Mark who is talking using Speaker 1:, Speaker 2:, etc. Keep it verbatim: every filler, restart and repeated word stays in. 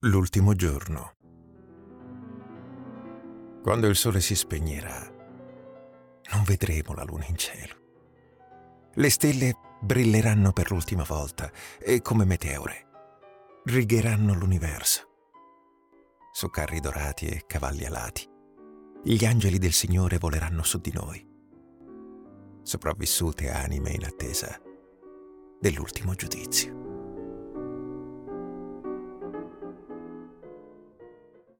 Speaker 1: L'ultimo giorno. Quando il sole si spegnerà, non vedremo la luna in cielo. Le stelle brilleranno per l'ultima volta e, come meteore, righeranno l'universo. Su carri dorati e cavalli alati, gli angeli del Signore voleranno su di noi, sopravvissute anime in attesa dell'ultimo giudizio.